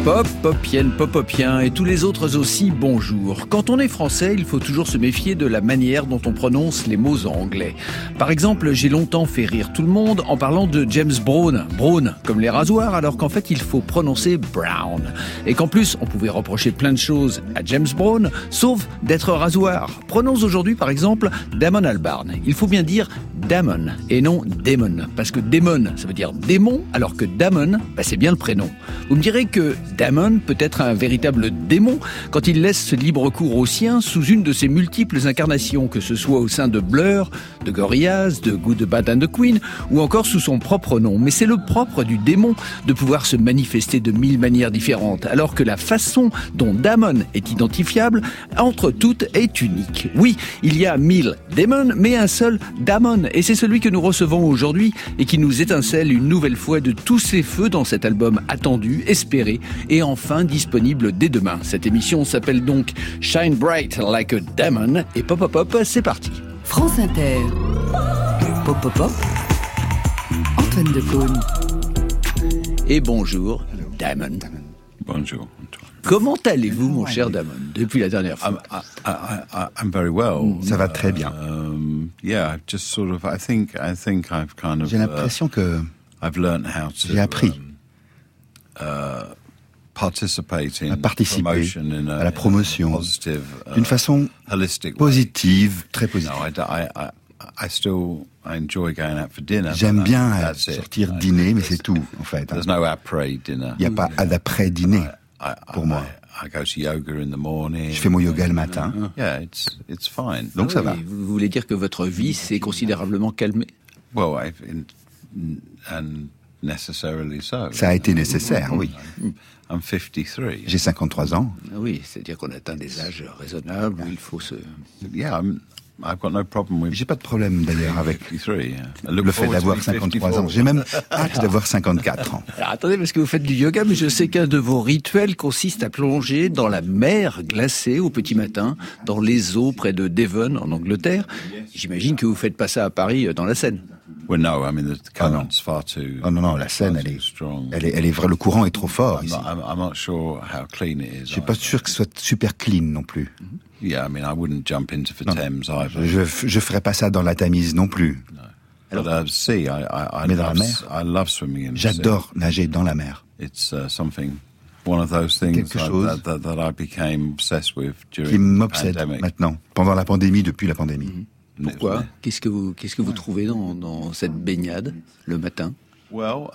Popopienne, popopien et tous les autres aussi, bonjour. Quand on est français, il faut toujours se méfier de la manière dont on prononce les mots anglais. Par exemple, j'ai longtemps fait rire tout le monde en parlant de James Brown. Brown, comme les rasoirs, alors qu'en fait, il faut prononcer Brown. Et qu'en plus, on pouvait reprocher plein de choses à James Brown, sauf d'être rasoir. Prenons aujourd'hui, par exemple, Damon Albarn. Il faut bien dire Damon et non Damon. Parce que Damon, ça veut dire démon, alors que Damon, c'est bien le prénom. Vous me direz que Damon peut être un véritable démon quand il laisse libre cours au sien sous une de ses multiples incarnations, que ce soit au sein de Blur, de Gorillaz, de Good, Bad and the Queen, ou encore sous son propre nom. Mais c'est le propre du démon de pouvoir se manifester de 1000 manières différentes, alors que la façon dont Damon est identifiable, entre toutes, est unique. Oui, il y a 1000 démons, mais un seul Damon, et c'est celui que nous recevons aujourd'hui et qui nous étincelle une nouvelle fois de tous ses feux dans cet album attendu, espéré, et enfin disponible dès demain. Cette émission s'appelle donc Shine Bright Like a Damon, et pop pop pop, c'est parti. France Inter. Pop pop pop. Antoine Decaune. Et bonjour, Damon. Bonjour. Comment allez-vous, mon cher Damon, depuis la dernière fois? I'm very well. Ça va très bien. Yeah, just sort of. I think I've kind of. J'ai l'impression que I've learned how to. J'ai appris participer à participer à la promotion d'une façon positive, très positive. J'aime bien sortir dîner, mais c'est tout, en fait. Il n'y a pas d'après-dîner pour moi. Je fais mon yoga le matin. Donc ça va. Vous voulez dire que votre vie s'est considérablement calmée? Ça a été nécessaire, oui. I'm 53. J'ai 53 ans. Oui, c'est-à-dire qu'on atteint des âges raisonnables où il faut se... I've got no problem with... J'ai pas de problème d'ailleurs avec 53. le fait d'avoir 53 ans. J'ai même hâte d'avoir 54 ans. Alors attendez, parce que vous faites du yoga, mais je sais qu'un de vos rituels consiste à plonger dans la mer glacée au petit matin, dans les eaux près de Devon, en Angleterre. J'imagine que vous faites pas ça à Paris, dans la Seine. Well, no, I mean the current's far too. Oh non, la Seine, elle est vraie. Le courant est trop fort ici. I'm not sure how clean it is. Je suis pas sûr que ce soit super clean non plus. Yeah, I mean, I wouldn't jump into the Thames either. Je ferais pas ça dans la Tamise non plus. No. But sea, mais dans la mer, I love swimming in the sea. J'adore nager dans la mer. It's something. One of those things that I became obsessed with during qui m'obsède the pandemic. Maintenant, pendant la pandémie, depuis la pandémie. Pourquoi? Qu'est-ce que vous trouvez dans cette baignade le matin? Well,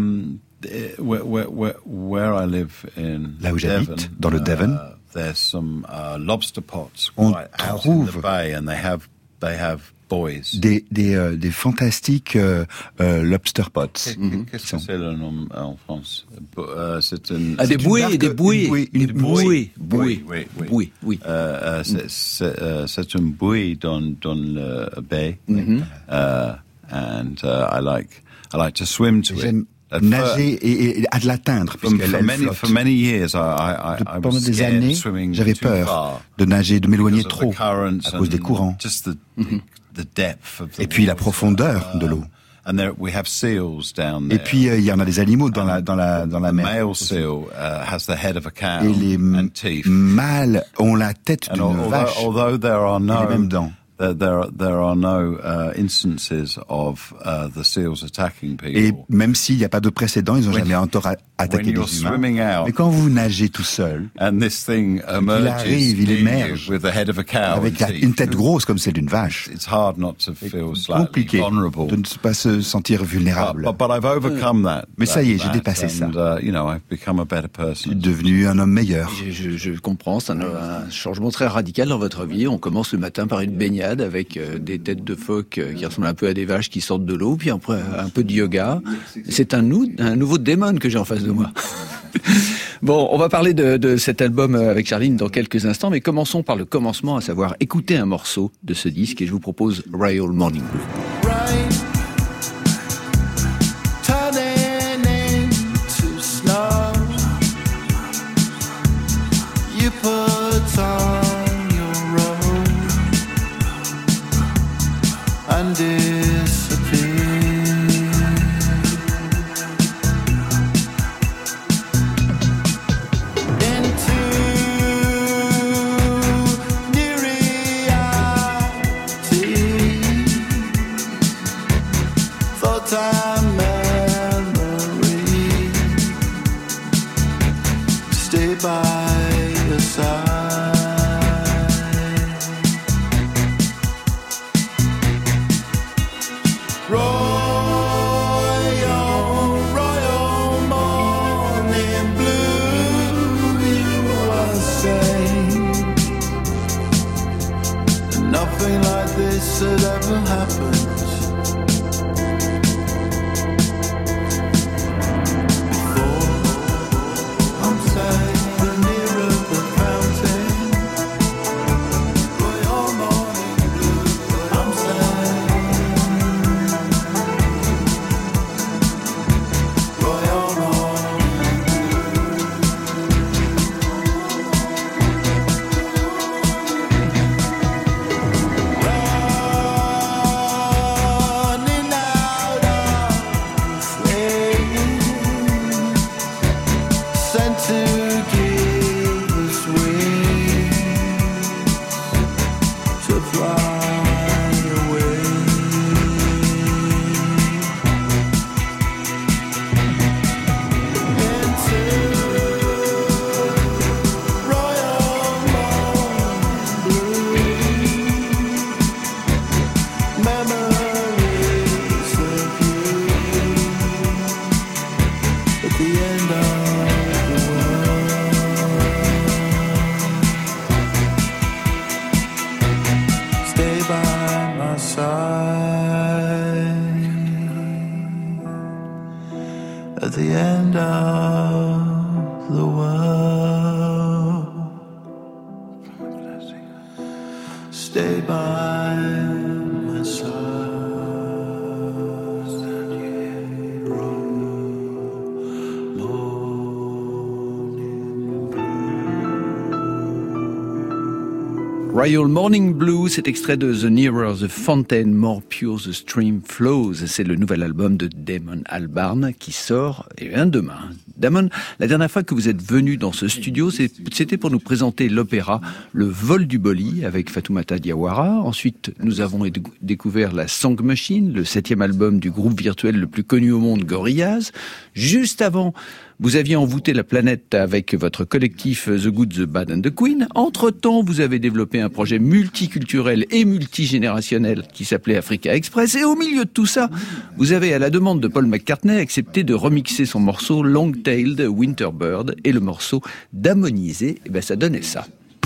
where I live in là où j'habite, dans le Devon, there's some lobster pots on right out trouve in the bay, and they have buoys. Des fantastiques lobster pots. Qu'est-ce que c'est le nom en France? C'est une... des bouées, des bouées. Une bouée. Oui. C'est une bouée dans le baie. And I like to swim to it. Nager et à de l'atteindre, for many years, pendant des années, j'avais peur de nager, de m'éloigner trop à cause des courants. Et puis la profondeur de l'eau. Et puis il y en a des animaux dans la mer. Et les mâles ont la tête d'une vache et les mêmes dents. There are no instances of the seals attacking people. Et même s'il n'y a pas de précédent, ils n'ont jamais encore attaqué des humains. Mais quand vous nagez tout seul, il arrive, il émerge avec une tête grosse comme celle d'une vache. C'est compliqué de ne pas se sentir vulnérable. Mais ça y est, j'ai dépassé ça. Je suis devenu un homme meilleur. Je comprends, c'est un changement très radical dans votre vie. On commence le matin par une baignade avec des têtes de phoque qui ressemblent un peu à des vaches qui sortent de l'eau, puis après un peu de yoga. C'est un nouveau démon que j'ai en face de moi. Bon, on va parler de cet album avec Charline dans quelques instants, mais commençons par le commencement, à savoir écouter un morceau de ce disque, et je vous propose Royal Morning Blue. nothing like this had ever happened before. I'm standing near the fountain for your morning blue. I'm standing for your morning running out of flames, sent to give us wings to fly away into royal morning blue. Memories of you at the end of the world. Stay by my side at the end of the world. Stay by my side. Royal Morning Blue, cet extrait de The Nearer the Fountain, More Pure the Stream Flows. C'est le nouvel album de Damon Albarn qui sort demain. Damon, la dernière fois que vous êtes venu dans ce studio, c'était pour nous présenter l'opéra Le Vol du Boli avec Fatoumata Diawara. Ensuite, nous avons découvert la Song Machine, le 7e album du groupe virtuel le plus connu au monde, Gorillaz. Juste avant, vous aviez envoûté la planète avec votre collectif The Good, The Bad and The Queen. Entre-temps, vous avez développé un projet multiculturel et multigénérationnel qui s'appelait Africa Express. Et au milieu de tout ça, vous avez, à la demande de Paul McCartney, accepté de remixer son morceau Long-Tailed Winterbird et le morceau d'Ammoniser. Et ben, ça donnait ça.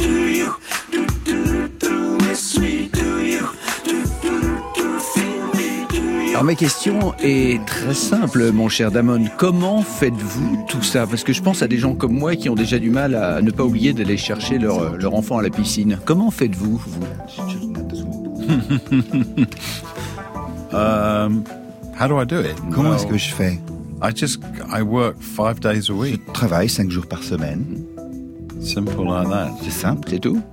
Alors ma question est très simple, mon cher Damon. Comment faites-vous tout ça? Parce que je pense à des gens comme moi qui ont déjà du mal à ne pas oublier d'aller chercher leur enfant à la piscine. Comment faites-vous, vous? How do I do it? Comment est-ce que je fais? I work 5 days a week. Je travaille 5 jours par semaine. Simple like that. C'est simple. C'est tout?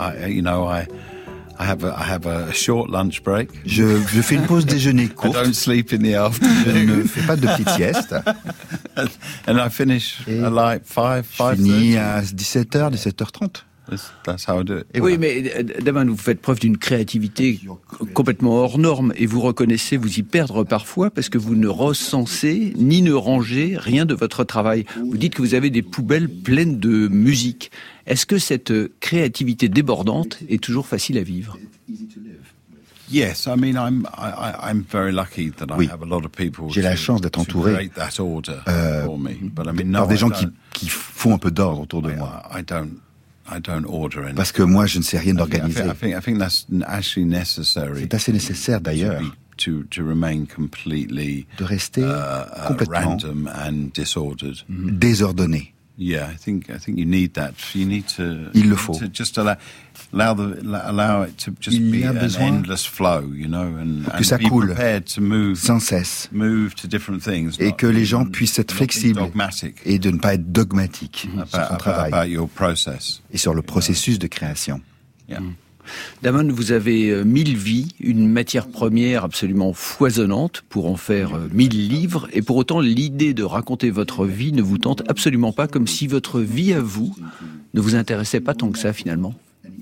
I have a short lunch break. Je fais une pause déjeuner courte. I don't sleep in the afternoon. Je ne fais pas de petite sieste. And I finish at like 5:30. Je finis à 17h, 17h30. That's how I do it. Et oui, mais Damon, vous faites preuve d'une créativité complètement hors norme et vous reconnaissez vous y perdre parfois parce que vous ne recensez ni ne rangez rien de votre travail. Vous dites que vous avez des poubelles pleines de musique. Est-ce que cette créativité débordante est toujours facile à vivre? Yes, I mean I'm very lucky that I have a lot of people. J'ai la chance d'être entouré par des gens qui font un peu d'ordre autour de moi. I don't order anything. Parce que moi, je ne sais rien organiser. I think that's actually necessary. C'est assez nécessaire d'ailleurs. To remain completely de rester complètement random and disordered. Désordonné. Yeah, I think you need that. You need to. Il le faut. To just allow it to just be an endless flow, you know, and ça be coule prepared to move sans cesse, move to different things, et que les gens puissent être flexibles et de ne pas être dogmatiques sur son travail about your process. Et sur le processus de création. Yeah. Damon, vous avez 1000 vies, une matière première absolument foisonnante pour en faire 1000 livres, et pour autant l'idée de raconter votre vie ne vous tente absolument pas, comme si votre vie à vous ne vous intéressait pas tant que ça finalement.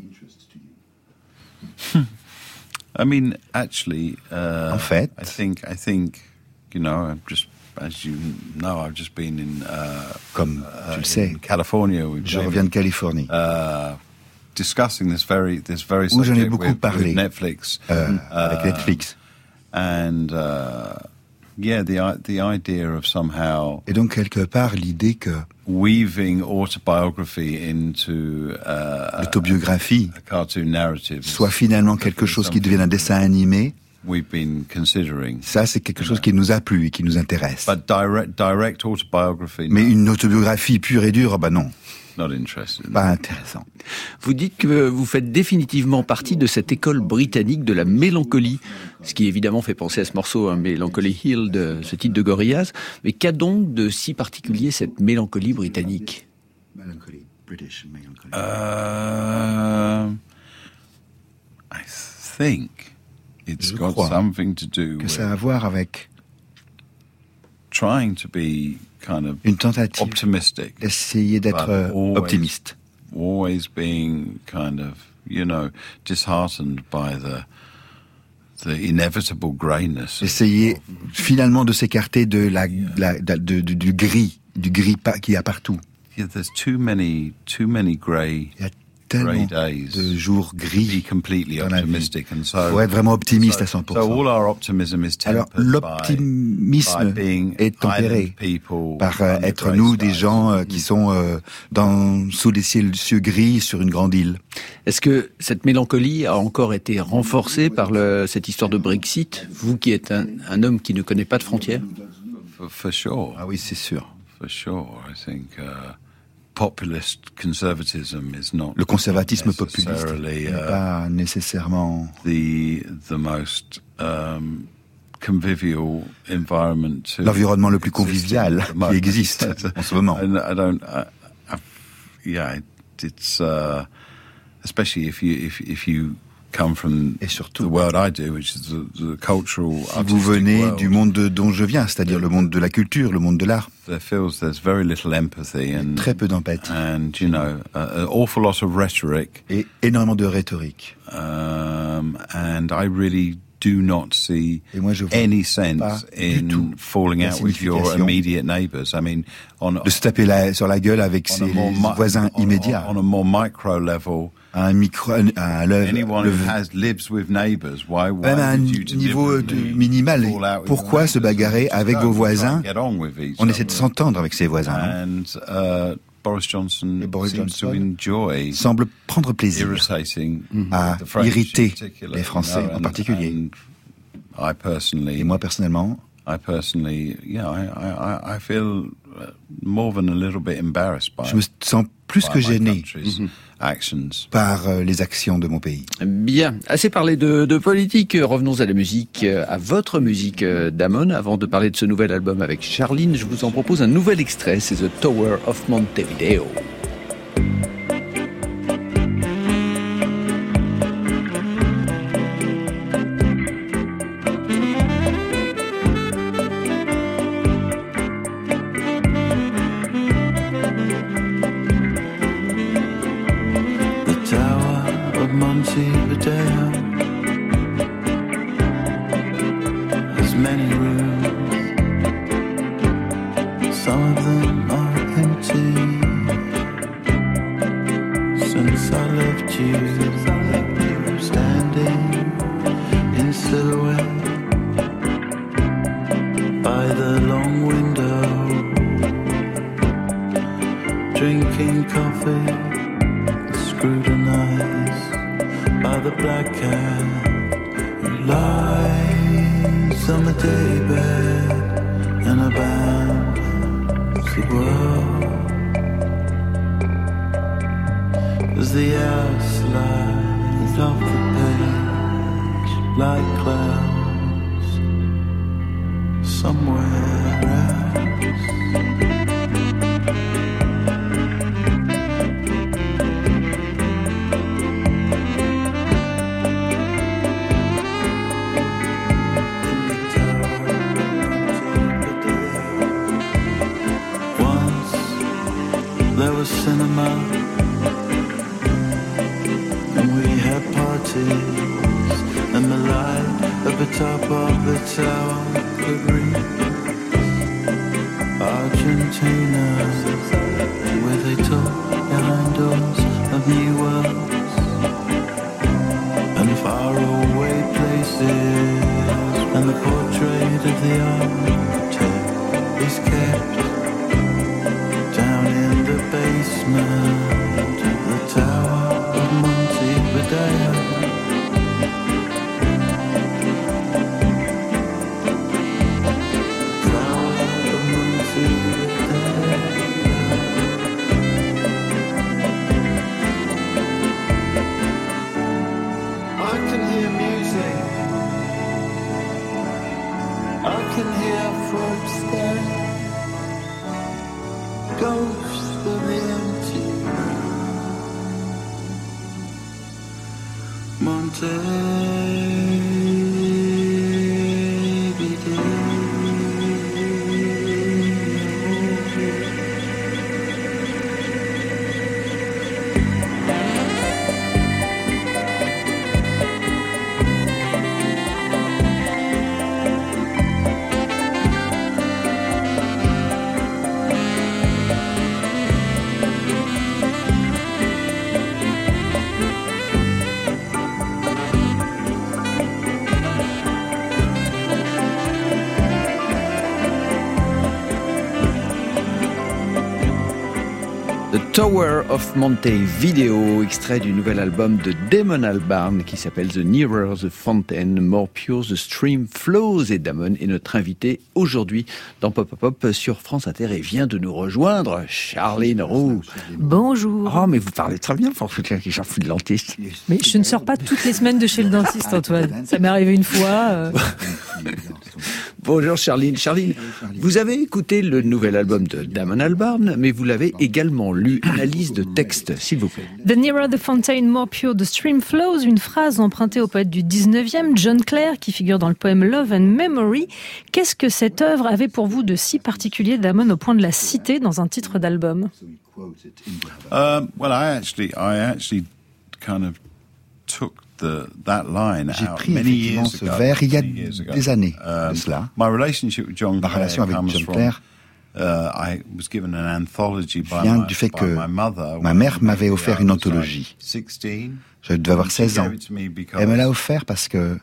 I mean, actually, en fait, I think, you know, as you know, I've just been in, comme tu le sais, California. Je reviens de Californie. Discussing this very où j'en ai beaucoup with parlé Netflix, avec Netflix. And Yeah, the idea of somehow. Et donc quelque part l'idée que weaving autobiography into l'autobiographie a cartoon narrative soit finalement quelque chose qui devienne un dessin animé. We've been considering. Ça, c'est quelque chose qui nous a plu et qui nous intéresse. But direct autobiography. Mais une autobiographie pure et dure, non. Not interested. Pas intéressant. Vous dites que vous faites définitivement partie de cette école britannique de la mélancolie, ce qui évidemment fait penser à ce morceau, Melancholy Hill, de ce titre de Gorillaz. Mais qu'a donc de si particulier cette mélancolie britannique? Melancholy, British melancholy. I think it's got something to do que ça a à voir avec trying to be kind of une tentative optimistic, d'essayer d'être optimiste. Always being kind of, disheartened by the inevitable greyness. Essayer finalement de s'écarter de du gris qu'il y a partout. Yeah, there's too many grey. Il y a tellement de jours gris dans la vie. Pour être vraiment optimiste à 100%. Alors l'optimisme est tempéré par être nous des gens qui sont sous des cieux gris sur une grande île. Est-ce que cette mélancolie a encore été renforcée par cette histoire de Brexit, vous qui êtes un homme qui ne connaît pas de frontières? For sure. Ah oui, c'est sûr. For sure, I think populist conservatism is not. Le conservatisme populiste n'est pas nécessairement the most convivial environment. L'environnement le plus convivial qui existe en ce moment. It's especially if you come from et surtout, the world I do, which is the cultural. Si vous venez du monde dont je viens, c'est-à-dire le monde de la culture, le monde de l'art, there's very little empathy and très peu d'empathie, and an awful lot of rhetoric et énormément de rhétorique. And I really do not see any sense in falling out with your immediate neighbours. I mean, de se taper sur la gueule avec ses voisins immédiats. On a more micro level. À un niveau minimal. Pourquoi se bagarrer avec vos voisins? On essaie de s'entendre avec ses voisins. Boris Johnson semble prendre plaisir à irriter les Français en particulier. Et moi personnellement, je me sens plus que gêné par les actions de mon pays. Bien, assez parlé de politique, revenons à la musique, à votre musique, Damon. Avant de parler de ce nouvel album avec Charline, je vous en propose un nouvel extrait, c'est The Tower of Montevideo. Montevideo has many rooms, some of them are empty. Since I left you standing in silhouette by the long window, drinking coffee, scrutinized by the black cat who lies on the daybed in a bouncy world. As the air slides off the page like clouds somewhere else. Cinema, and we had parties, and the light at the top of the tower could reach our can hear footsteps, ghosts of the empty room. Tower of Monte Video, extrait du nouvel album de Damon Albarn qui s'appelle The Nearer the Fountain, More Pure the Stream Flows. Et Damon est notre invité aujourd'hui dans Pop Pop Pop sur France Inter et vient de nous rejoindre Charline Roux. Bonjour. Oh, mais vous parlez très bien, j'en fous de dentiste. Mais je ne sors pas toutes les semaines de chez le dentiste, Antoine. Ça m'est arrivé une fois. Bonjour Charline. Charline, vous avez écouté le nouvel album de Damon Albarn, mais vous l'avez également lu. Analyse de texte, s'il vous plaît. The nearer the fountain, more pure the stream flows, une phrase empruntée au poète du 19e, John Clare, qui figure dans le poème Love and Memory. Qu'est-ce que cette œuvre avait pour vous de si particulier, Damon, au point de la citer dans un titre d'album? Well, I actually kind of took that line J'ai pris effectivement ce vers il y a des années de cela. Ma relation avec John Clare vient du fait que ma mère m'avait offert une anthologie. Je devais avoir 16 ans. Elle me l'a offert parce que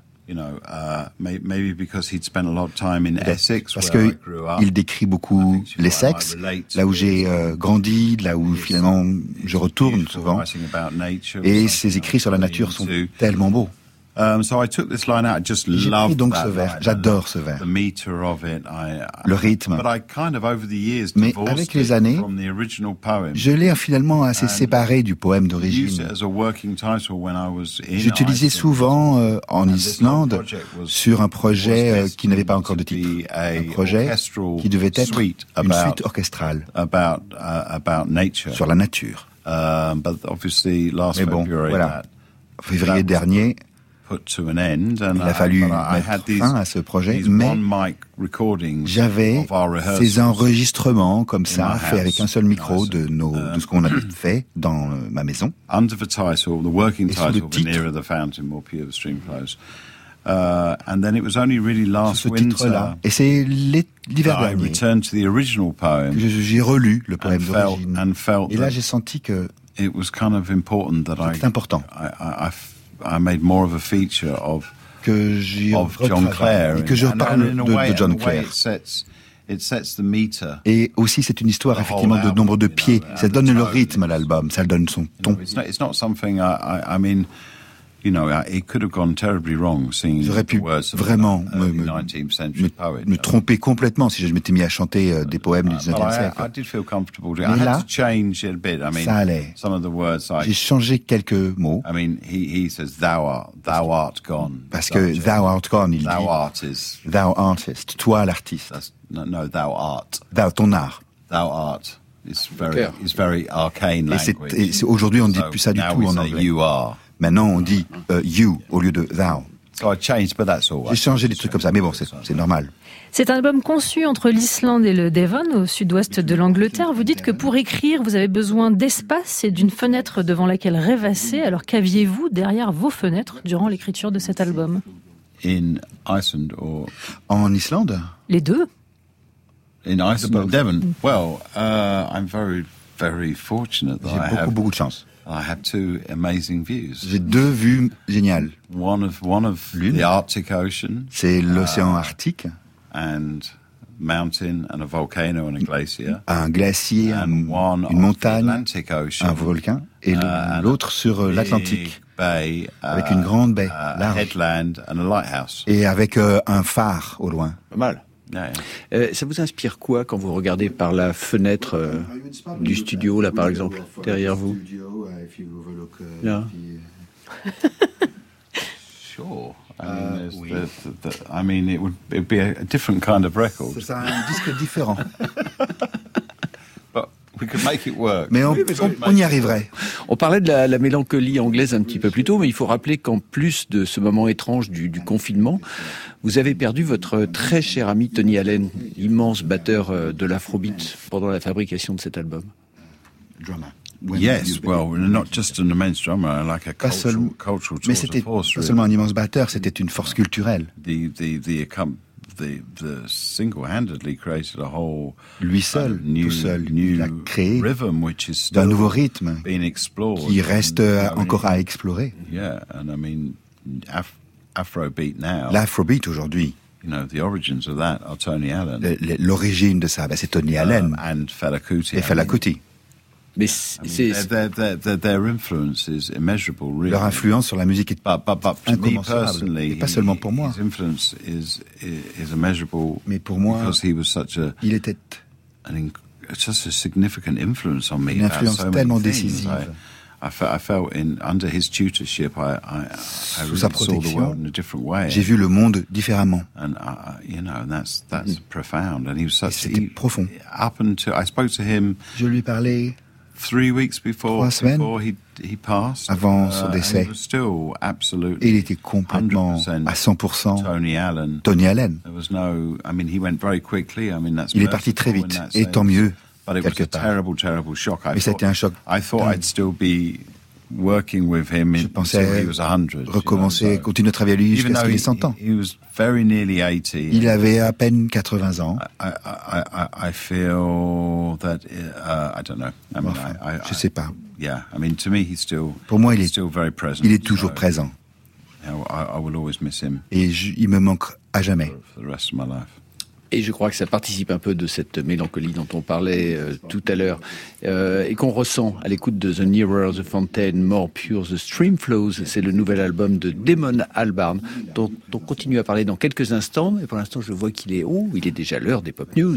parce qu'il décrit beaucoup l'Essex, là où j'ai grandi, là où finalement je retourne souvent. Et ses écrits sur la nature sont tellement beaux. J'ai pris donc ce vers. J'adore ce vers. Le rythme. Mais avec les années, je l'ai finalement assez séparé du poème d'origine. J'utilisais souvent en Islande sur un projet qui n'avait pas encore de titre. Un projet qui devait être une suite orchestrale sur la nature. Mais bon, voilà. Février dernier, il a fallu mettre fin à ce projet, mais j'avais ces enregistrements comme ça, faits avec un seul micro de ce qu'on avait fait dans ma maison. Et sous le titre, ce titre-là, et c'est l'hiver dernier que j'ai relu le poème d'origine. Et là, j'ai senti que c'était important. I made more of a feature of John Clare, et que je parle de John Clare. Et aussi, c'est une histoire effectivement de nombre de pieds. Ça donne le rythme à l'album, ça donne son ton. J'aurais pu vraiment me tromper complètement si je m'étais mis à chanter des poèmes du 19e siècle. Mais là, ça allait. J'ai changé quelques mots. Parce que thou art gone, il dit thou artist, toi l'artiste. No, thou art. Ton art. Thou art. It's very arcane language. Et aujourd'hui, on ne dit plus ça du tout en anglais. You are. Maintenant, on dit you au lieu de thou. J'ai changé des trucs comme ça, mais bon, c'est normal. C'est un album conçu entre l'Islande et le Devon, au sud-ouest de l'Angleterre. Vous dites que pour écrire, vous avez besoin d'espace et d'une fenêtre devant laquelle rêvasser. Alors qu'aviez-vous derrière vos fenêtres durant l'écriture de cet album? En Islande? Les deux. In Iceland, Devon. Well, I'm very, very fortunate that J'ai beaucoup de chance. I have two amazing views. J'ai deux vues géniales. One of the Arctic Ocean. C'est l'océan Arctique. And mountain and a volcano and a glacier. Un glacier, une montagne, un volcan, et l'autre sur l'Atlantique. Avec une grande baie large. Headland and a lighthouse. Et avec un phare au loin. Pas mal. Ça vous inspire quoi quand vous regardez par la fenêtre du studio, là par exemple, derrière vous? Sure. I mean, I mean, it'd be a different kind of record. C'est un disque différent. But we could make it work. Mais on y arriverait. On parlait de la mélancolie anglaise un petit peu plus tôt, mais il faut rappeler qu'en plus de ce moment étrange du confinement, vous avez perdu votre très cher ami Tony Allen, l'immense batteur de l'Afrobeat, pendant la fabrication de cet album. Drummer. Yes, well, not just an immense drummer, like a cultural mais c'était pas seulement un immense batteur, c'était une force culturelle. Single-handedly created a whole lui seul, tout seul, il a créé un nouveau rythme qui reste encore à explorer. Yeah, and I mean, Afrobeat now. L'Afrobeat aujourd'hui. You know, the origins of that are Tony Allen. L'origine de ça, c'est Tony Allen and Fela Kuti. Et Fela Kuti. Mais their influence is immeasurable, really. Leur influence sur la musique est incommensurable. Et pas seulement pour moi. His influence is immeasurable. Mais pour moi, because he was such a, il était such a significant influence on me. Une influence tellement décisive. I felt under his tutorship, I really saw the world in a different way. J'ai vu le monde différemment. And that's profound. And he was such. C'était profond. Up until I spoke to him. Je lui parlais 3 weeks before he passed. Avant son décès. He was still absolutely. Et il était complètement à 100% Tony Allen. Tony Allen. There was no. I mean, he went very quickly. I mean, that's. Il est parti très vite, et tant mieux. But it was a terrible shock. Mais c'était un choc. I thought I'd still be working with him until he was 100. Recommencer, continuer à travailler avec lui jusqu'à ce qu'il ait 100 ans. He was very nearly 80. Il avait à peine 80 ans. I feel that I don't know. I mean, je sais pas. Yeah, I mean, to me, he's still. Pour moi, il est still very present. Il est toujours présent. I will always miss him. Et il me manque à jamais. For the rest of my life. Et je crois que ça participe un peu de cette mélancolie dont on parlait tout à l'heure et qu'on ressent à l'écoute de The Nearer the Fountain, More Pure the Stream Flows. C'est le nouvel album de Damon Albarn dont on continue à parler dans quelques instants. Mais pour l'instant, je vois qu'il est déjà l'heure des Pop News.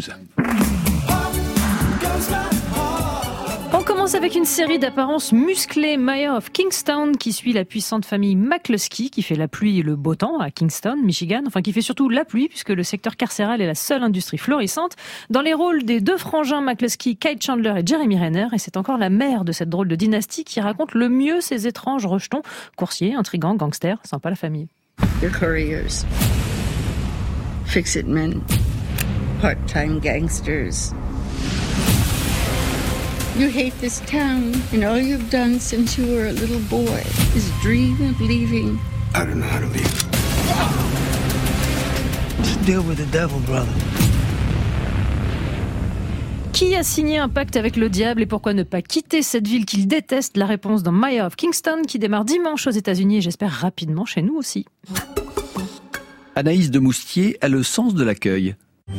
On commence avec une série d'apparence musclée, Mayor of Kingstown, qui suit la puissante famille McCluskey, qui fait la pluie et le beau temps à Kingston, Michigan. Enfin, qui fait surtout la pluie, puisque le secteur carcéral est la seule industrie florissante. Dans les rôles des deux frangins McCluskey, Kate Chandler et Jeremy Renner. Et c'est encore la mère de cette drôle de dynastie qui raconte le mieux ces étranges rejetons. Coursiers, intrigants, gangsters, sympa la famille. Your couriers, fix-it men, part-time gangsters. You hate this town, and all you've done since you were a little boy is dream of leaving. I don't know how to leave. Just deal with the devil, brother. Qui a signé un pacte avec le diable et pourquoi ne pas quitter cette ville qu'il déteste? La réponse dans Mayor of Kingston qui démarre dimanche aux États-Unis et j'espère rapidement chez nous aussi. Anaïs de Moustier a le sens de l'accueil.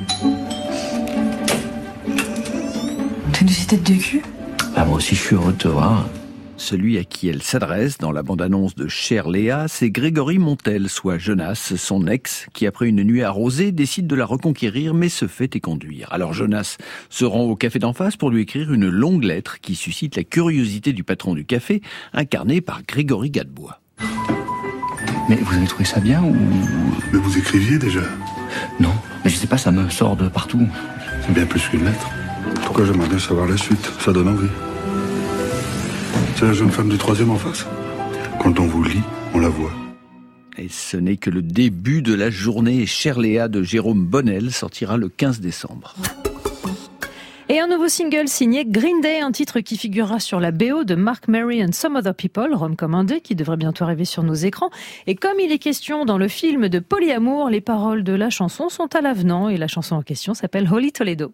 T'as une tête de cul ? Ah, moi aussi, je suis heureux de te voir. Celui à qui elle s'adresse dans la bande-annonce de Cher Léa, c'est Grégory Montel, soit Jonas, son ex, qui après une nuit arrosée décide de la reconquérir mais se fait éconduire. Alors Jonas se rend au café d'en face pour lui écrire une longue lettre qui suscite la curiosité du patron du café, incarné par Grégory Gadebois. Mais vous avez trouvé ça bien ou... Mais vous écriviez déjà ? Non, mais je sais pas, ça me sort de partout. C'est bien plus qu'une lettre. En tout cas, j'aimerais bien savoir la suite. Ça donne envie. C'est la jeune femme du 3e en face. Quand on vous lit, on la voit. Et ce n'est que le début de la journée. Cher Léa de Jérôme Bonnel sortira le 15 décembre. Et un nouveau single signé Green Day, un titre qui figurera sur la BO de Mark Mary and Some Other People, Rome Commandé, qui devrait bientôt arriver sur nos écrans. Et comme il est question dans le film de Polyamour, les paroles de la chanson sont à l'avenant et la chanson en question s'appelle Holy Toledo.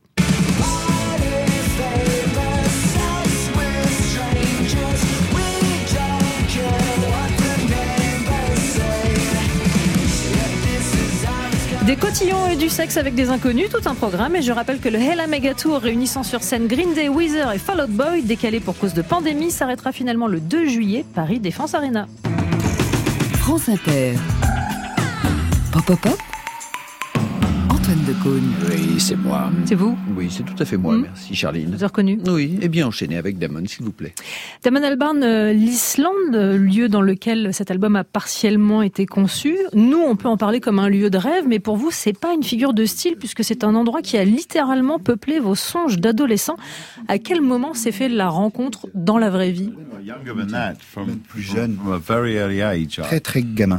Des cotillons et du sexe avec des inconnus, tout un programme. Et je rappelle que le Hella Mega Tour réunissant sur scène Green Day, Weezer et Fall Out Boy, décalé pour cause de pandémie, s'arrêtera finalement le 2 juillet, Paris Défense Arena. France Inter. Pop, pop, pop. Antoine Decaune. Oui, c'est moi. C'est vous? Oui, c'est tout à fait moi, merci Charline. Vous avez reconnu? Oui, et bien enchaîné avec Damon, s'il vous plaît. Damon Albarn, l'Islande, lieu dans lequel cet album a partiellement été conçu. Nous, on peut en parler comme un lieu de rêve, mais pour vous, c'est pas une figure de style, puisque c'est un endroit qui a littéralement peuplé vos songes d'adolescents. À quel moment s'est fait la rencontre dans la vraie vie? Plus jeune, très très gamin.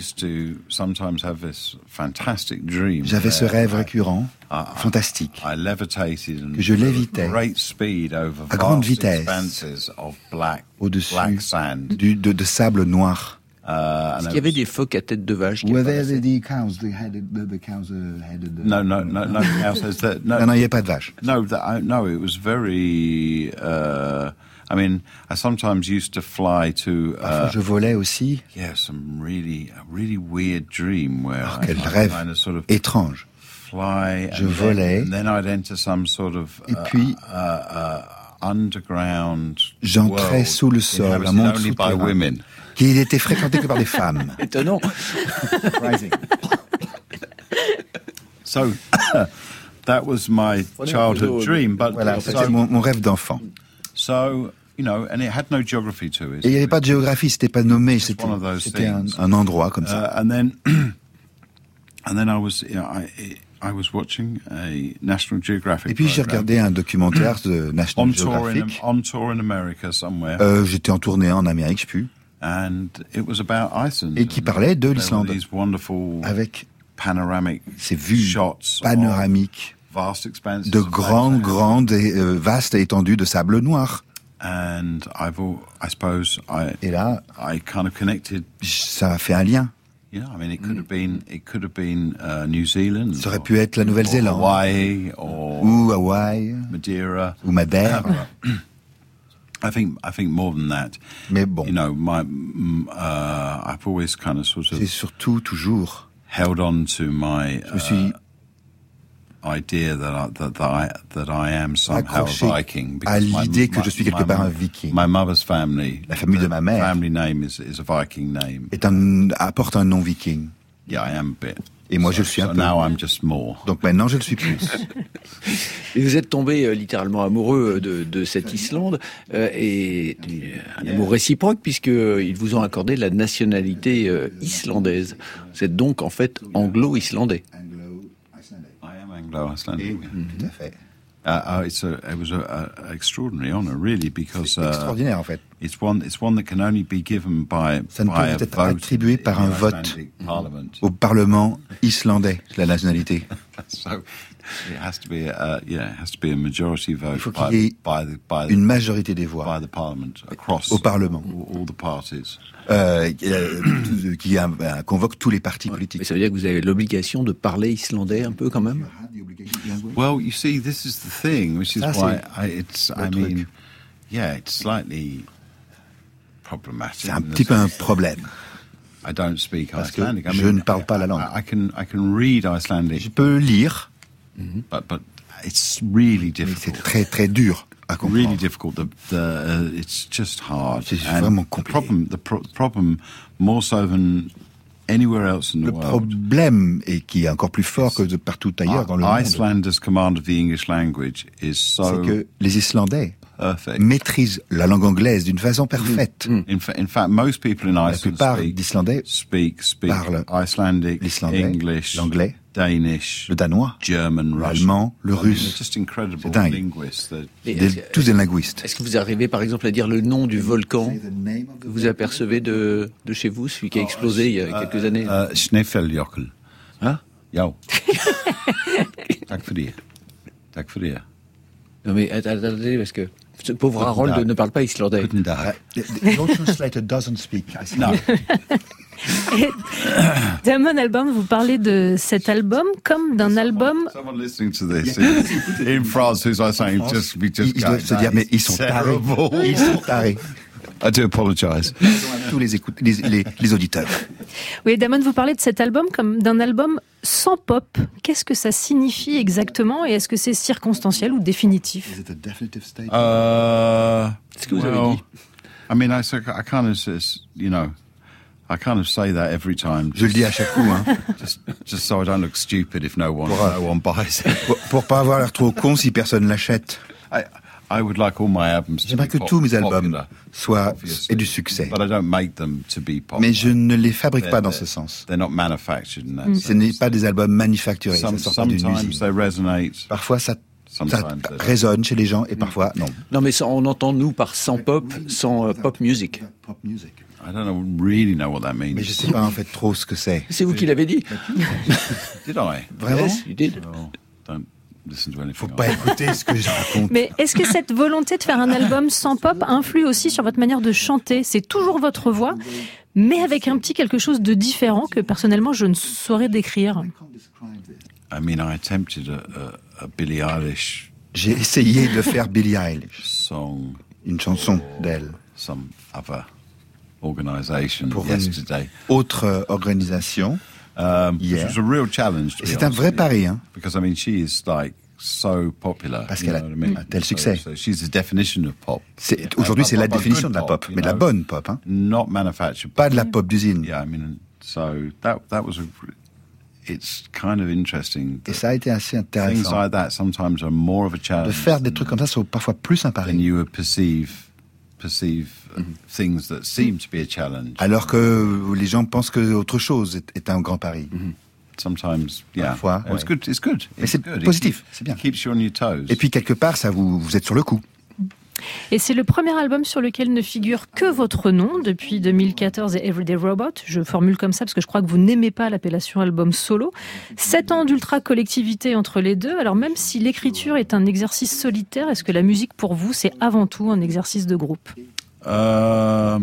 J'avais ce rêve récurrent, fantastique, que je lévitais à grande vitesse au-dessus de sable noir. Est-ce qu'il y avait des phoques à tête de vache? Non, il n'y avait pas de vache. No, it was very. I sometimes used to fly to. Parfois, je volais aussi. Yeah, some really weird dream where. Quel rêve étrange. Je volais. And then I'd enter some sort of. Et puis. Underground. J'entrais sous le sol, un monde souterrain, qui n'était fréquenté que par des femmes. Étonnant. So, that was my childhood dream, but voilà, c'était mon rêve d'enfant. So, and it had no geography to it. Et il n'y avait pas de géographie, c'était pas nommé, c'était un endroit comme ça. And then I was watching a National Geographic. Et puis j'ai regardé un documentaire de National Geographic. On tour in America somewhere. J'étais en tournée en Amérique, je sais plus. And it was about Iceland. Et qui parlait de l'Islande. Avec ces vues panoramiques de grandes et vastes étendues de sable noir. Et là, ça a fait un lien. Yeah, it could have been New Zealand. Ça aurait pu être la Nouvelle-Zélande. Ou Hawaï. Madeira. Ou Madère. I think more than that. Mais bon. I've always kind of sort of. C'est surtout toujours. Held on to my. Je me suis idea that I am somehow a Viking. À l'idée que je suis quelque part un Viking. My mother's family. La famille de ma mère. Family name is a Viking name. Apporte un nom Viking. Yeah, I am a bit. Et moi, je le suis un peu. Now I'm just more. Donc maintenant, je le suis plus. Et vous êtes tombé littéralement amoureux de cette Islande et un amour réciproque puisqu'ils vous ont accordé la nationalité islandaise. Vous êtes donc en fait anglo-islandais. Anglo-Icelandic. Tout à fait. It was an extraordinary honor, really, because c'est extraordinaire en fait. It's one that can only be given by ça ne peut être attribué par un vote au Parlement islandais, la nationalité. So it has to be a majority vote. Il faut qu'il y ait une majorité des voix by the Parliament across au Parlement. All the parties. Qui convoque tous les partis politiques. Mais ça veut dire que vous avez l'obligation de parler islandais un peu quand même? Well, you see, this is the thing, which is why it's slightly problematic. C'est un petit peu un problème. I don't speak Parce Icelandic. Que je ne parle pas la langue. I can read Icelandic. Je peux lire, but it's really difficult. C'est très très dur à comprendre. Really difficult. It's just hard. C'est vraiment compliqué. The problem more so than anywhere else in the world. Le problème, et qui est encore plus fort que de partout ailleurs dans le monde, Icelanders' command of the English language is so c'est que les Islandais perfect. Maîtrisent la langue anglaise d'une façon parfaite. In fact, most people in Iceland la plupart d'Islandais parlent Icelandic, English, l'anglais, Danish, le danois, German, l'allemand, le russe. C'est dingue. Tous des linguistes. Est-ce que vous arrivez par exemple à dire le nom du volcan que vous apercevez de chez vous, celui qui a explosé il y a quelques années? Snæfellsjökull. Hein? Ja. Tack för det. Non mais attendez, parce que ce pauvre Harold ne parle pas islandais. No translator doesn't speak Icelandic. Damon Albarn, vous parlez de cet album comme d'un album. Someone listening to this in France who's saying just doivent se dire mais ils sont tarés. Ils sont tarés. I do apologize. Tous les auditeurs. Oui, Damon, vous parlez de cet album comme d'un album sans pop. Qu'est-ce que ça signifie exactement et est-ce que c'est circonstanciel ou définitif? Is it a definitive statement? Est-ce que vous avez dit? I mean, I kind of, I kind of say that every time. Je le dis à chaque coup, hein. Just so I don't look stupid if no one buys it. Pour pas avoir l'air trop con si personne l'achète. I would like all my albums to J'aimerais que tous mes albums aient du succès. But I don't make them to be popular. Mais je ne les fabrique pas dans ce sens. They're not manufactured in that sense. Ce n'est pas des albums manufacturés, ça sort pas d'une usine. They resonate. Parfois ça résonne chez les gens et parfois non. Non mais on entend nous par sans pop music. I don't really know what that means. Mais je sais pas en fait trop ce que c'est. C'est vous qui l'avez dit. Did I? Vraiment? Yes, you did. Oh, don't listen to anything. Faut pas écouter ce que je raconte. Mais est-ce que cette volonté de faire un album sans pop influe aussi sur votre manière de chanter? C'est toujours votre voix, mais avec un petit quelque chose de différent que personnellement je ne saurais décrire. I mean, I attempted a Billie Eilish. J'ai essayé de faire Billie Eilish. Song. Une chanson d'elle. Some other organisation pour yesterday. Une autre organisation hier. It was a real challenge. Et c'est un vrai pari, hein. Because I mean, she is like so popular. Parce qu'elle a un tel succès. So she's the definition of pop. Aujourd'hui, c'est la définition de la pop, mais de la bonne pop, hein. Not manufactured. Pas de la pop d'usine. Yeah, I mean, so that was it's kind of interesting. Et ça a été assez intéressant. Things like that sometimes are more of a challenge. De faire des trucs comme ça sont parfois plus un pari. Than you would perceive things that seem to be a challenge. Alors que les gens pensent que autre chose est un grand pari. Sometimes, yeah. Parfois, it's good. It's good. Mais c'est positif, c'est bien. Keeps you on your toes. Et puis quelque part, ça vous êtes sur le coup. Et c'est le premier album sur lequel ne figure que votre nom depuis 2014 et Everyday Robot. Je formule comme ça parce que je crois que vous n'aimez pas l'appellation album solo. 7 ans d'ultra-collectivité entre les deux. Alors même si l'écriture est un exercice solitaire, est-ce que la musique pour vous, c'est avant tout un exercice de groupe? I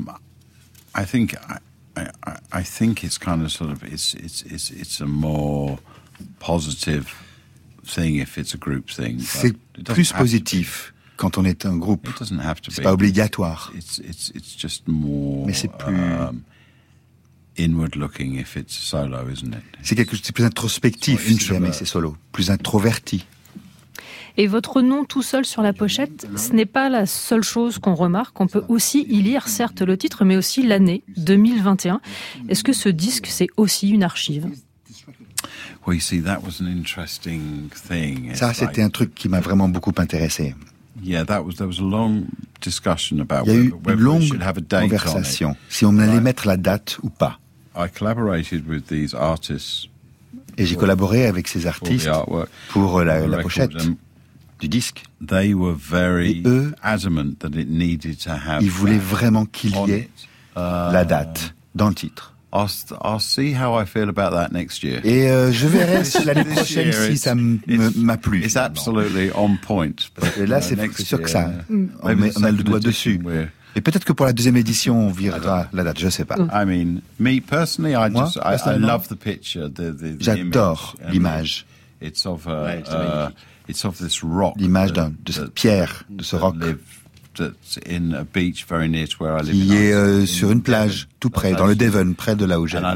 think it's kind of sort of it's a more positive thing if it's a group thing. C'est plus positif quand on est un groupe. C'est pas obligatoire. It's just more. Mais c'est plus inward looking if it's solo, isn't it? C'est plus introspectif si jamais c'est solo, plus introverti. Et votre nom tout seul sur la pochette, ce n'est pas la seule chose qu'on remarque. On peut aussi y lire, certes, le titre, mais aussi l'année 2021. Est-ce que ce disque, c'est aussi une archive? Well, you see, that was an interesting thing. Ça, c'était un truc qui m'a vraiment beaucoup intéressé. Yeah, there was a long discussion about Il y a eu une longue conversation si on allait mettre la date ou pas. I collaborated with these artists. Et j'ai collaboré avec ces artistes pour la pochette du disque. They were very et eux, adamant that it needed to have. Ils voulaient vraiment qu'il y ait la date dans le titre. I'll see how I feel about that next year. Et je verrai l'année prochaine si ça m'a plu. It's absolutely on point. Et là, c'est sûr que ça, on a le doigt dessus. Et peut-être que pour la deuxième édition, on virera la date, je sais pas. I mean, me personally, I love the picture. J'adore l'image. It's of this rock. L'image de cette pierre, de ce roc. In a beach very near to where I live. Qui est sur une plage, tout près, dans le Devon, près de là où j'habite.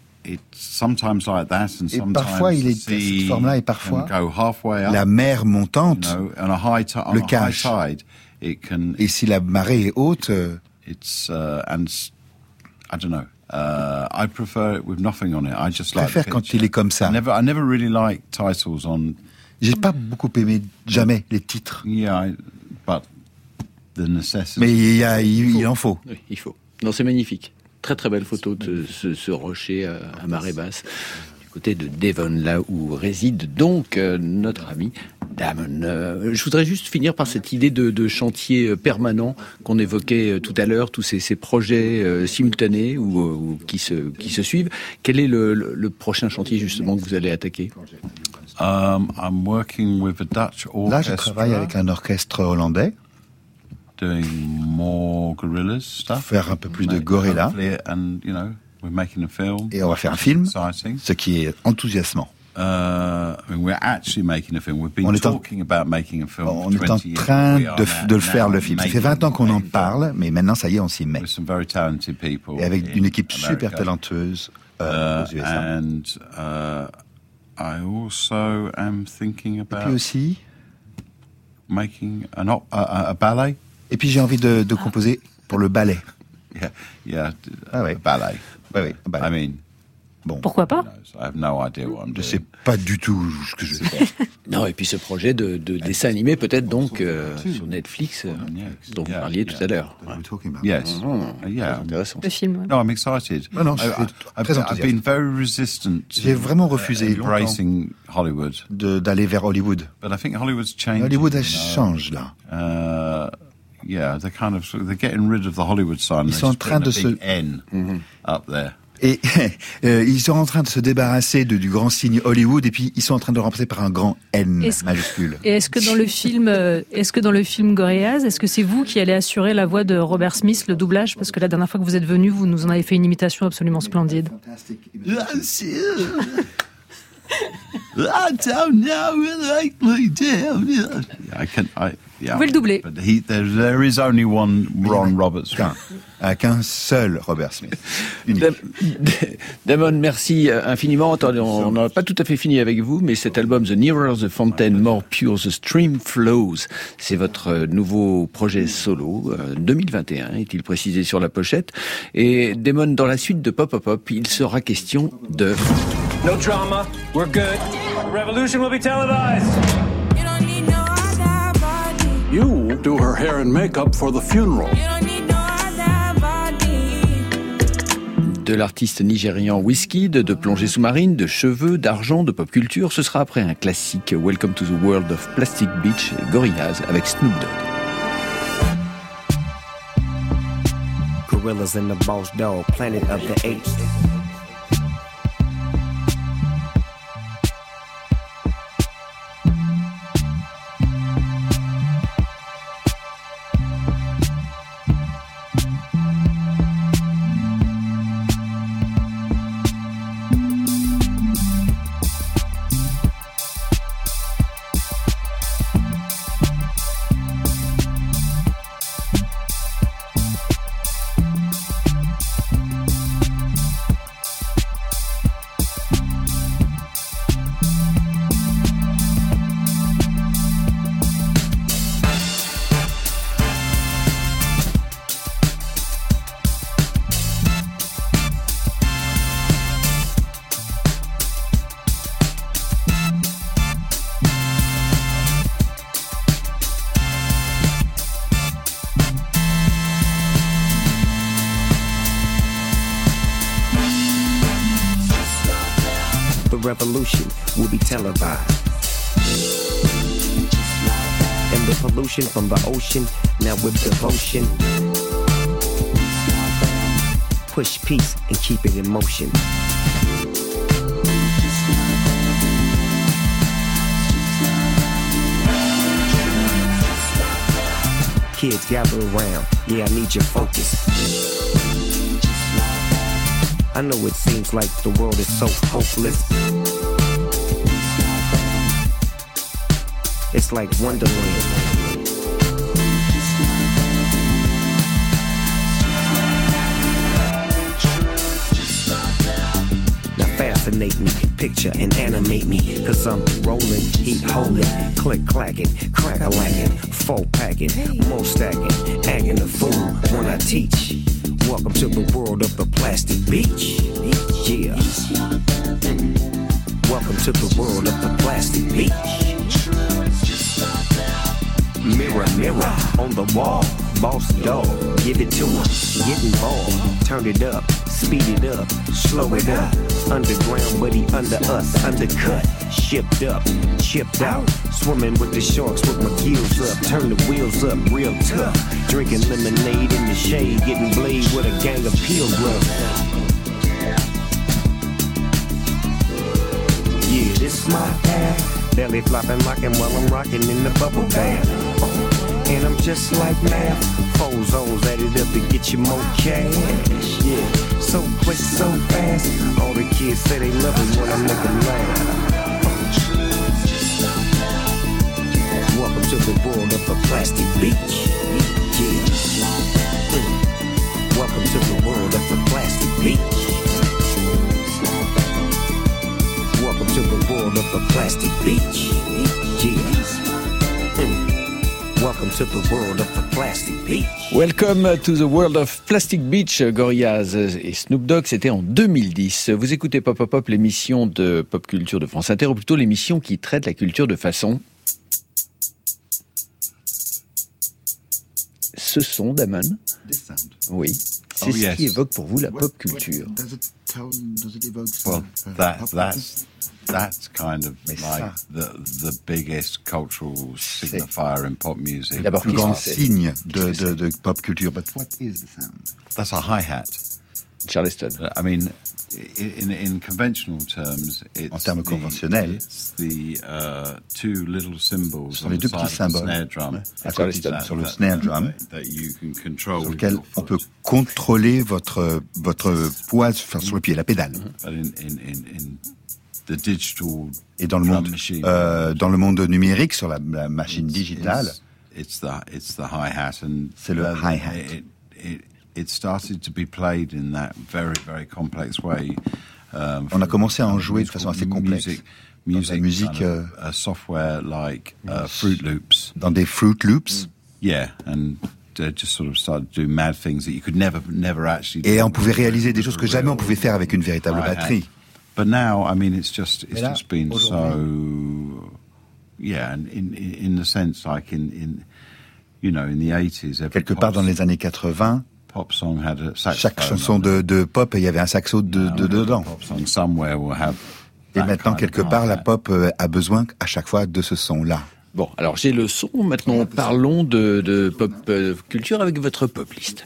Et parfois, il est de cette forme-là, et parfois, la mer montante le cache. Et si la marée est haute, I don't know. I prefer it with nothing on it. I just like. Je préfère quand il est comme ça. I never really like titles on. J'ai pas beaucoup aimé jamais les titres. Yeah, but the necessity. Mais il en faut. Oui, il faut. Non, c'est magnifique. Très très belle photo de ce rocher à marée basse du côté de Devon, là où réside donc notre ami Damon. Je voudrais juste finir par cette idée de chantier permanent qu'on évoquait tout à l'heure, tous ces projets simultanés ou qui se suivent. Quel est le prochain chantier justement que vous allez attaquer? I'm working with a Dutch orchestra. Là, je travaille avec un orchestre hollandais. Doing more gorillas stuff. Faire un peu plus de gorillas. And, you know, we're making a film. Et on va faire un film, ce qui est enthousiasmant. We're actually making a film. We've been talking about making a film. On est en train de le faire, le film. Ça fait 20 ans qu'on en parle, mais maintenant, ça y est, on s'y met. Et avec une équipe super talentueuse aux USA. And I also am thinking about. Et puis aussi, making a ballet. Et puis j'ai envie de composer pour le ballet. ballet. Oui, ballet. I mean, bon. Pourquoi pas? I have no idea what I'm doing. Je sais pas du tout ce que je vais faire. Non, et puis ce projet de dessin animé peut-être donc sur Netflix dont vous parliez tout à l'heure. Yes. Yeah. Intéressant. Le film. Ouais. No, I'm excited. Non, je suis très enthousiaste. I've been very resistant. J'ai vraiment refusé embracing Hollywood. D'aller vers Hollywood. But I think Hollywood's changing. Hollywood change là. They're getting rid of the Hollywood sign. Ils sont en train de se N up there. Et ils sont en train de se débarrasser du grand signe Hollywood et puis ils sont en train de le remplacer par un grand N majuscule. Et est-ce que dans le film Gorillaz, est-ce que c'est vous qui allez assurer la voix de Robert Smith, le doublage? Parce que la dernière fois que vous êtes venu, vous nous en avez fait une imitation absolument splendide. I don't know Vous pouvez le doubler. But there is only one Ron Roberts. Qu'un seul Robert Smith. Damon, merci infiniment. Attendez, on n'a pas tout à fait fini avec vous, mais cet album The Nearer the Fountain, More Pure the Stream Flows, c'est votre nouveau projet solo, 2021, est-il précisé sur la pochette. Et Damon, dans la suite de Pop Pop Pop, il sera question de... No drama, we're good. The revolution will be televised. You do her hair and makeup for the funeral. De l'artiste nigérian Wizkid, de plongée sous-marine, de cheveux, d'argent, de pop culture, ce sera après un classique Welcome to the World of Plastic Beach, Gorillaz avec Snoop Dogg. Gorillas in the Boss Dog, Planet of the Apes. Revolution will be televised. And the pollution from the ocean, now with devotion. Push peace and keep it in motion. Kids gather around, yeah, I need your focus. I know it seems like the world is so hopeless. It's like Wonderland. Now fascinate me, picture and animate me, 'cause I'm rolling, heat holding, click clacking, crack-a-lacking, full packing, more stacking, acting a fool when I teach. Welcome to the world of the plastic beach. Yeah. Welcome to the world of the plastic beach. Mirror, mirror on the wall. Boss dog, give it to him. Get involved, turn it up, speed it up, slow it up. Underground, but he under us, undercut. Shipped up, chipped out. Swimming with the sharks with my gills up. Turn the wheels up, real tough. Drinking lemonade in the shade, getting blade with a gang of pilgrims. Yeah, this my path. Belly flopping, rocking while I'm rocking in the bubble bath. And I'm just like math. 4 zones added up to get you more cash. Yeah, so quick, so fast. All the kids say they love it when I make them laugh. Welcome to the world of the plastic beach. Yeah. Welcome to the world of the plastic beach. Welcome to the world of the plastic beach. Yeah. Welcome to the world of the Plastic Beach. Welcome to the world of Plastic Beach, Gorillaz et Snoop Dogg, c'était en 2010. Vous écoutez Pop Pop Pop, l'émission de pop culture de France Inter, ou plutôt l'émission qui traite la culture de façon... Ce son, Damon. Oui. C'est ce qui évoque pour vous la pop culture. Well, that's kind of like the biggest cultural signifier in pop music. Le plus grand signe de pop culture. But what is the sound? That's a hi-hat. Charleston. I mean, in conventional terms, en termes conventionnels, it's the two little cymbals sur les deux petits symboles snare drum, sur le snare drum, that you can control sur lequel on peut contrôler votre poids sur le pied, la pédale. The digital et dans le monde numérique, sur la machine digitale, it's the hi-hat, and c'est le hi-hat. It started to be played in that very, very complex way. On a commencé à en jouer de façon assez complexe. Musique, a software like Fruit Loops. Dans des Fruit Loops. Yeah, and just sort of started to do mad things that you could never actually do. Et on pouvait réaliser des choses que jamais on pouvait faire avec une véritable batterie. But now, I mean, it's just been so, yeah, and in the sense, like in the 80s. Quelque part dans les années 80. Pop song had a saxophone. Chaque chanson de pop, il y avait un saxo dedans. Pop song somewhere will have. Et maintenant, quelque part, la pop a besoin à chaque fois de ce son-là. Bon, alors j'ai le son. Maintenant, parlons de pop culture avec votre pop list.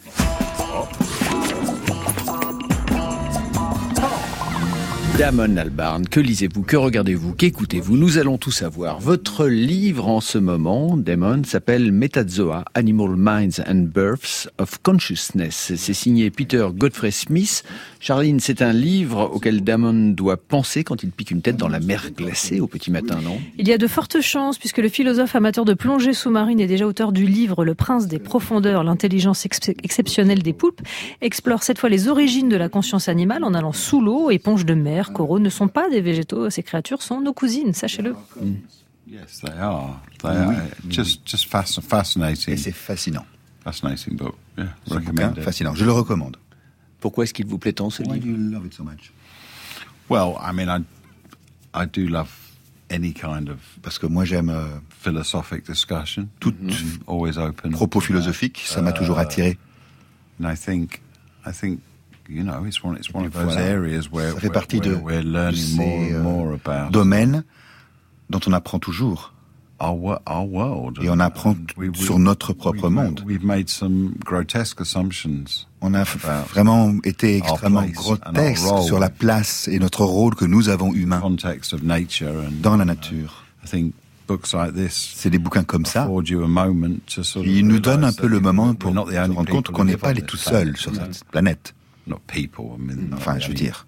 Damon Albarn, que lisez-vous, que regardez-vous, qu'écoutez-vous? Nous allons tout savoir. Votre livre en ce moment, Damon, s'appelle Metazoa, Animal Minds and Births of Consciousness. C'est signé Peter Godfrey Smith. Charline, c'est un livre auquel Damon doit penser quand il pique une tête dans la mer glacée au petit matin, non? Il y a de fortes chances, puisque le philosophe amateur de plongée sous-marine est déjà auteur du livre Le Prince des profondeurs, l'intelligence exceptionnelle des poulpes, explore cette fois les origines de la conscience animale en allant sous l'eau. Éponges de mer, coraux ne sont pas des végétaux, ces créatures sont nos cousines, sachez-le. Yes, they are. They are. Just fascinating. Et c'est fascinant. Fascinating book. Yeah, ce bouquin fascinant. Je le recommande. Pourquoi est-ce qu'il vous plaît tant, ce livre? Why do you love it so much? Well, I mean, I do love any kind of. Parce que moi j'aime philosophic discussion. Tout always open. Propos philosophiques, ça m'a toujours attiré. And I think. It's one of those areas where ça fait partie we're learning more about domaines dont on apprend toujours. Our world. Et on apprend sur notre propre monde. We've made some grotesque assumptions. On a vraiment été extrêmement grotesque sur la place et notre rôle que nous avons humains dans la nature. C'est des bouquins comme ça qui nous donnent un peu le moment pour se rendre compte qu'on n'est pas les tout seuls sur cette planète. Enfin, je veux dire,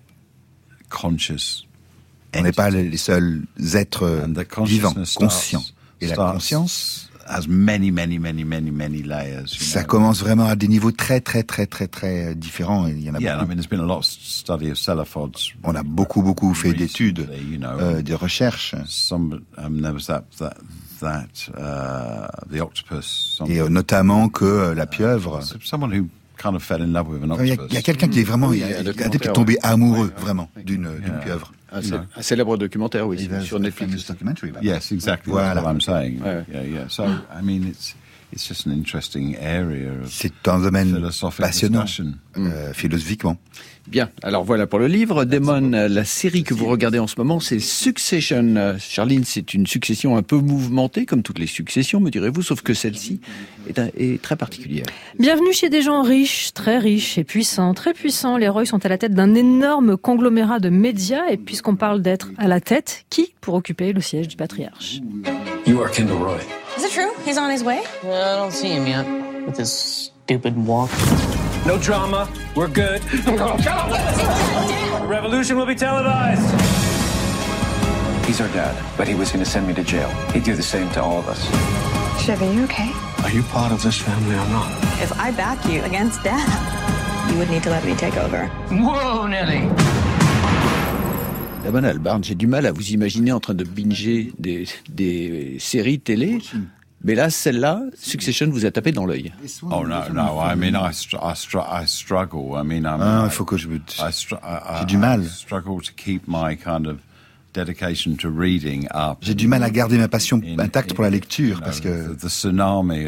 on n'est pas les seuls êtres vivants, conscients. Et la conscience ça commence vraiment à des niveaux très différents. Il y en a beaucoup. On a beaucoup fait d'études, de recherches. Et notamment que la pieuvre. Il y a quelqu'un qui est vraiment, qui est tombé amoureux vraiment d'une pieuvre. Un célèbre documentaire, oui, sur Netflix. Yes, exactly. Voilà. That's what I'm saying. Yeah. So, I mean, it's just an interesting area of c'est un domaine passionnant, philosophiquement. Bien, alors voilà pour le livre. Damon, la série que vous regardez en ce moment, c'est Succession. Charline, c'est une succession un peu mouvementée, comme toutes les successions, me direz-vous, sauf que celle-ci est très particulière. Bienvenue chez des gens riches et puissants, très puissants. Les Roy sont à la tête d'un énorme conglomérat de médias, et puisqu'on parle d'être à la tête, qui pour occuper le siège du patriarche? You are Kendall Roy. Is it true? He's on his way? I don't see him yet, with his stupid walk. No drama. We're good. The revolution will be televised. He's our dad, but he was going to send me to jail. He'd do the same to all of us. Shiv, are you okay? Are you part of this family or not? If I back you against Dad, you would need to let me take over. Whoa, Nelly! Damon Albarn, j'ai du mal à vous imaginer en train de binger des séries télé. Mais là, celle-là, Succession vous a tapé dans l'œil. Oh no, I mean, I struggle. I mean, il faut que j'ai du mal. I struggle to keep my kind of dedication to reading up. J'ai du mal à garder ma passion intacte pour la lecture parce que the tsunami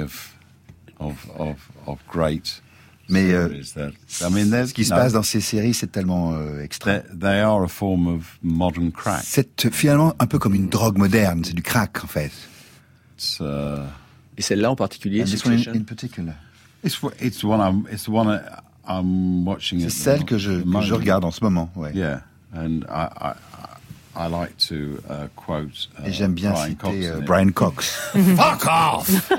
of great. Mais ce qui se passe dans ces séries, c'est tellement extrême. They are a form of modern crack. C'est finalement un peu comme une drogue moderne, c'est du crack en fait. Et celle-là en particulier, It's the one I'm watching. C'est celle que je regarde en ce moment. Ouais. Yeah, and I like to quote. Et j'aime bien citer Brian Cox. Fuck off.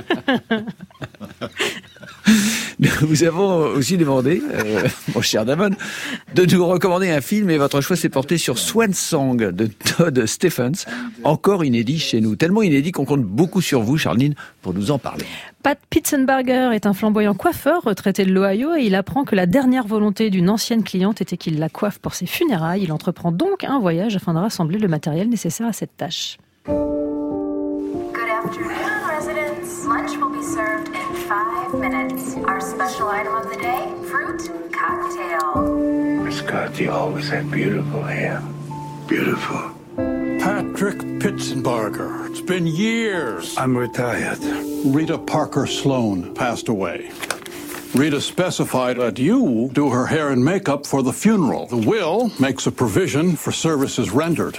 Nous vous avons aussi demandé, mon cher Damon, de nous recommander un film et votre choix s'est porté sur Swan Song de Todd Stephens, encore inédit chez nous. Tellement inédit qu'on compte beaucoup sur vous, Charline, pour nous en parler. Pat Pitsenbarger est un flamboyant coiffeur retraité de l'Ohio et il apprend que la dernière volonté d'une ancienne cliente était qu'il la coiffe pour ses funérailles. Il entreprend donc un voyage afin de rassembler le matériel nécessaire à cette tâche. Good afternoon, residents. Lunch will be served in 5 minutes. Our special item of the day, fruit cocktail. Miss Scott, you always had beautiful hair. Beautiful. Patrick Pitsenbarger. It's been years. I'm retired. Rita Parker Sloan passed away. Rita specified that you do her hair and makeup for the funeral. The will makes a provision for services rendered.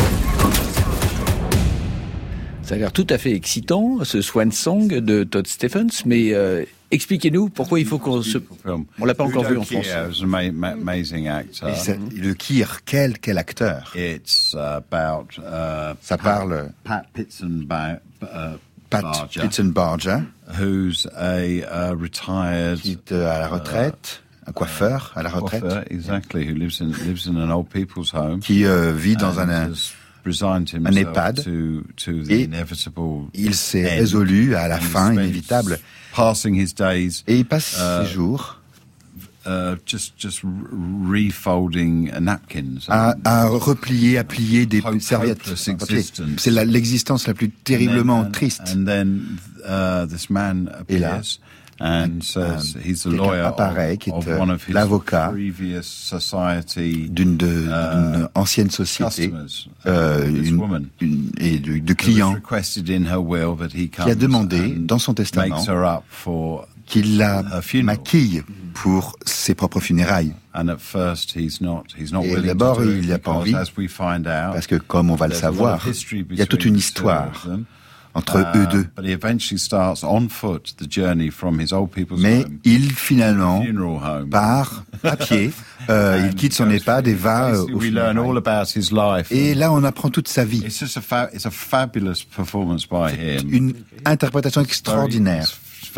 Ça a l'air tout à fait excitant, ce Swan Song de Todd Stephens, mais expliquez-nous pourquoi il faut qu'on se... On l'a pas encore vu en France. Amazing actor. Le Keir, quel acteur. It's about... Ça parle... Pat Pitsenbarger. Pat Pitsenbarger. Who's a retired... Qui est à la retraite. Un coiffeur à la retraite. Exactly, who lives in an old people's home. Qui vit dans un EHPAD, et il s'est résolu à la fin inévitable, et il passe ses jours just refolding napkins, à replier, à plier des serviettes. C'est l'existence la plus terriblement triste. Et là, quelqu'un apparaît qui est l'avocat d'une ancienne société et de clients qui a demandé dans son testament qu'il la maquille pour ses propres funérailles. Et d'abord, il n'a pas envie, parce que comme on va le savoir, il y a toute une histoire entre eux deux. Mais il finalement part à pied, il quitte son EHPAD et va au funérailles. Et là, on apprend toute sa vie. Une interprétation extraordinaire.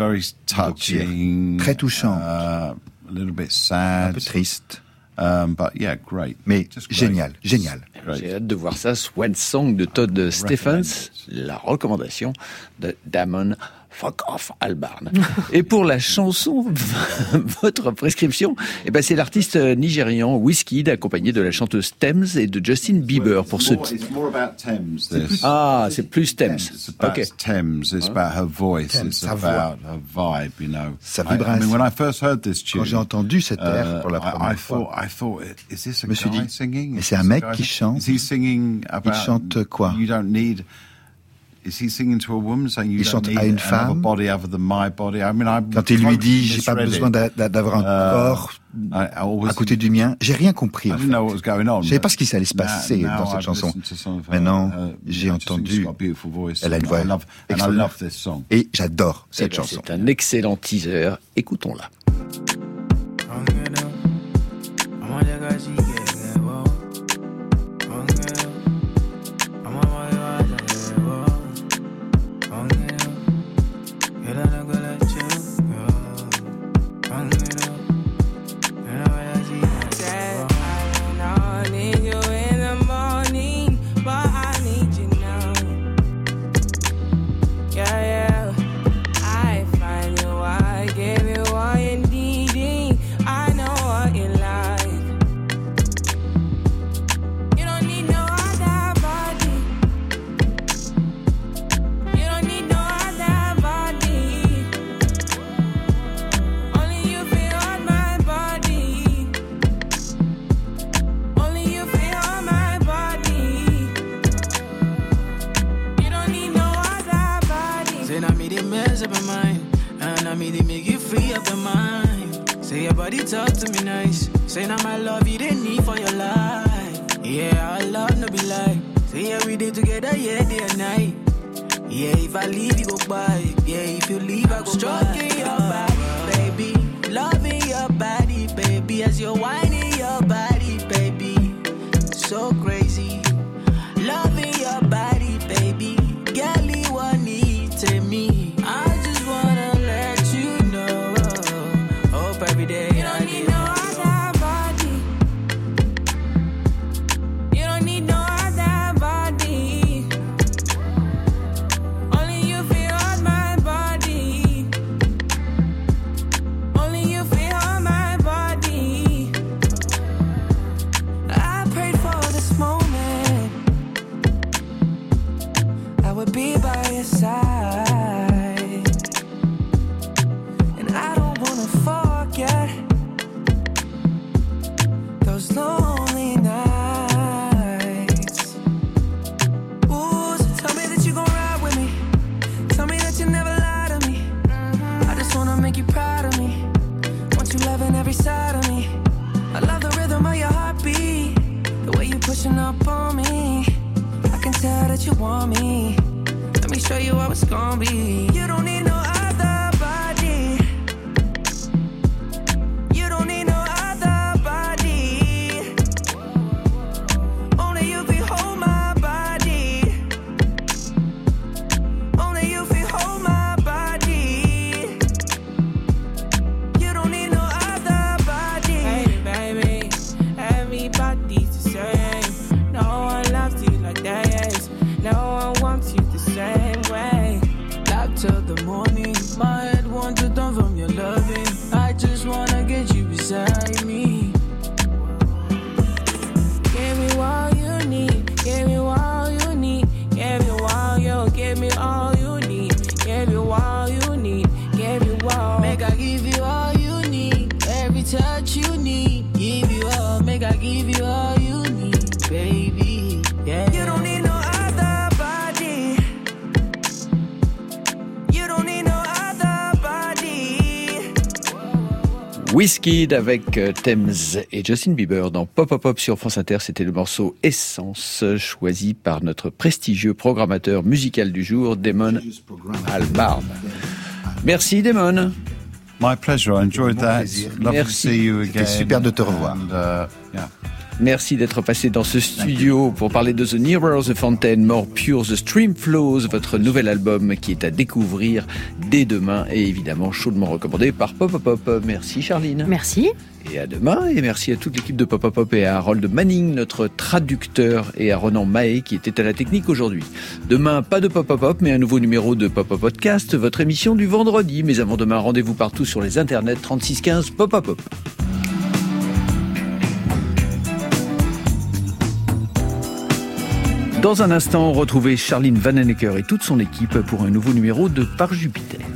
Très touchante. Un peu triste. Mais génial. J'ai hâte de voir ça. Swan Song de Todd Stephens, la recommandation de Damon Fuck Off Albarn. Et pour la chanson, votre prescription, c'est l'artiste nigérian Wizkid, accompagné de la chanteuse Thames et de Justin Bieber. Pour ceux qui... c'est plus Thames. Okay. Thames, it's about her voice, it's about her vibe, you know. Sa vibration. When I first heard this tune, quand j'ai entendu cet air pour la première fois, I thought, is this a guy singing? Mais c'est un mec qui chante. Is he singing about, il chante quoi? You don't need... Is he singing to a woman saying you don't need another body other than my body? I mean, quand il lui dit j'ai pas besoin d'avoir un corps à côté du mien, j'ai rien compris. En fait. Je savais pas ce qui allait se passer dans cette chanson. Maintenant, j'ai entendu. Elle a une voix extraordinaire. Et j'adore cette chanson. C'est un excellent teaser. Écoutons-la. I find you, I gave you all you needed. mess up your mind. And I mean, they make you free up your mind. Say your body talk to me nice. Say now my love you didn't need for your life. Yeah, our love no be like. Say yeah, we did together, yeah, day and night. Yeah, if I leave, you go by. Yeah, if you leave, I go stroking your body, baby. Loving your body, baby. As you're whining your body, baby. So crazy. Loving your body, baby. Girl, you want need to me. I just wanna let you know. Hope every day I need no other body. You don't need no other body. Only you feel on my body. Only you feel on my body. I prayed for this moment. I would be by your side. And I don't wanna forget those lonely nights. Ooh, so tell me that you gon' ride with me. Tell me that you never lie to me. I just wanna make you proud of me. Want you loving every side of me. I love the rhythm of your heartbeat. The way you pushing up on me. I can tell that you want me. Let me show you how it's gonna be. You don't need no other body. You don't need no other body. Only you can hold my body. Only you can hold my body. You don't need no other body. Hey baby, everybody's the same. No one loves you like that. No one wants you the same way. Back till the morning, my head wants to turn from your loving. I just wanna get you beside me. Give me all you need, give me all you need, give you all you, give me all you need, give you all you need, give you all. Make I give you all you need, every touch you need, give you all. Make I give you all you need, baby. Yeah. You don't need no other body. You don't need no other body. Wizkid avec Thames et Justin Bieber dans Pop Pop Pop sur France Inter. C'était le morceau Essence, choisi par notre prestigieux programmateur musical du jour, Damon Albarn. Merci Damon. My pleasure, I enjoyed that. Love to see you again. C'était super de te revoir. Merci d'être passé dans ce studio pour parler de The Nearer the Fountain, More Pure, The Stream Flows, votre nouvel album qui est à découvrir dès demain et évidemment chaudement recommandé par Pop Pop Pop. Merci Charline. Merci. Et à demain, et merci à toute l'équipe de Pop Pop Pop et à Harold Manning, notre traducteur, et à Ronan Mahé qui était à la technique aujourd'hui. Demain, pas de Pop Pop Pop, mais un nouveau numéro de Pop Pop Podcast, votre émission du vendredi. Mais avant demain, rendez-vous partout sur les internets 3615 Pop Pop Pop. Dans un instant, retrouvez Charline Vanhoenacker et toute son équipe pour un nouveau numéro de Par Jupiter.